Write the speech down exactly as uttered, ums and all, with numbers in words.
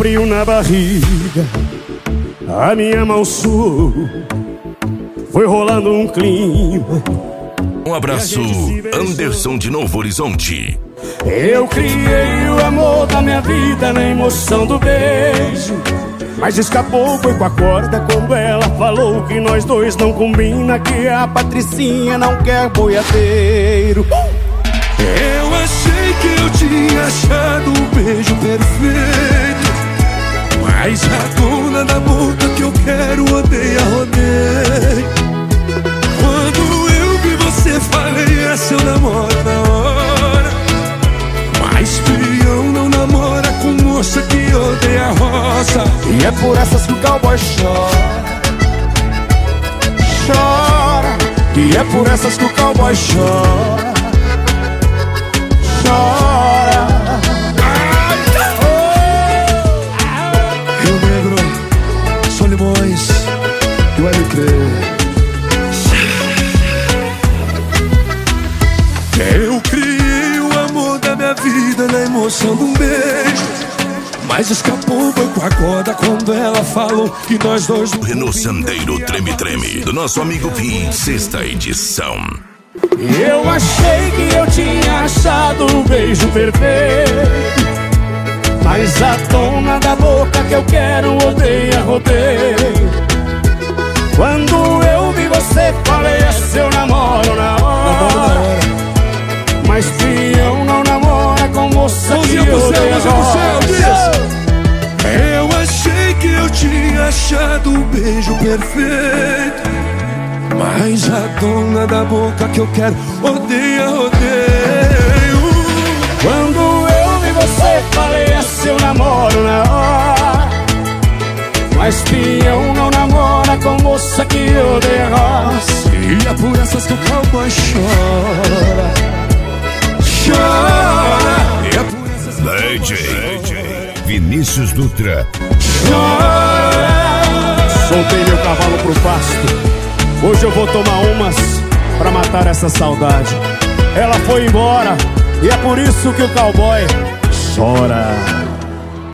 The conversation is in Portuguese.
frio na barriga, a minha mão suou, foi rolando um clima. Um abraço, Anderson de Novo Horizonte. Eu criei o amor da minha vida na emoção do beijo, mas escapou, foi com a corda quando ela falou que nós dois não combina, que a Patricinha não quer boiadeiro. Eu achei que eu tinha achado o beijo perfeito, mas a dona da boca que eu quero odeia, rodeio. Quando eu vi você falei, essa eu namoro na hora, mas peão não namora com moça que odeia roça. E é por essas que o cowboy chora, chora. E é por essas que o cowboy chora, chora. Rio Negro, Solimões e o L P. Eu criei o amor da minha vida na emoção de um beijo, mas escapou, foi com a corda quando ela falou que nós dois... Renault Sandeiro Treme Treme, do nosso amigo Pi, sexta edição. Eu achei que eu tinha achado o beijo perfeito, mas a dona da boca que eu quero odeia, rodeio. Quando eu vi você falei, é seu namoro na hora, mas fião não namora com moça que odeia roça. Eu achei que eu tinha achado o beijo perfeito, mas a dona da boca que eu quero odeia, rodeio. Quando eu vi você falei, é seu namoro na hora, mas peão não namora com moça que odeia roça. E é por essas que o cowboy chora, chora. E é por essas que D J Vinícius Dutra. chora. Soltei meu cavalo pro pasto, hoje eu vou tomar umas pra matar essa saudade. Ela foi embora e é por isso que o cowboy chora.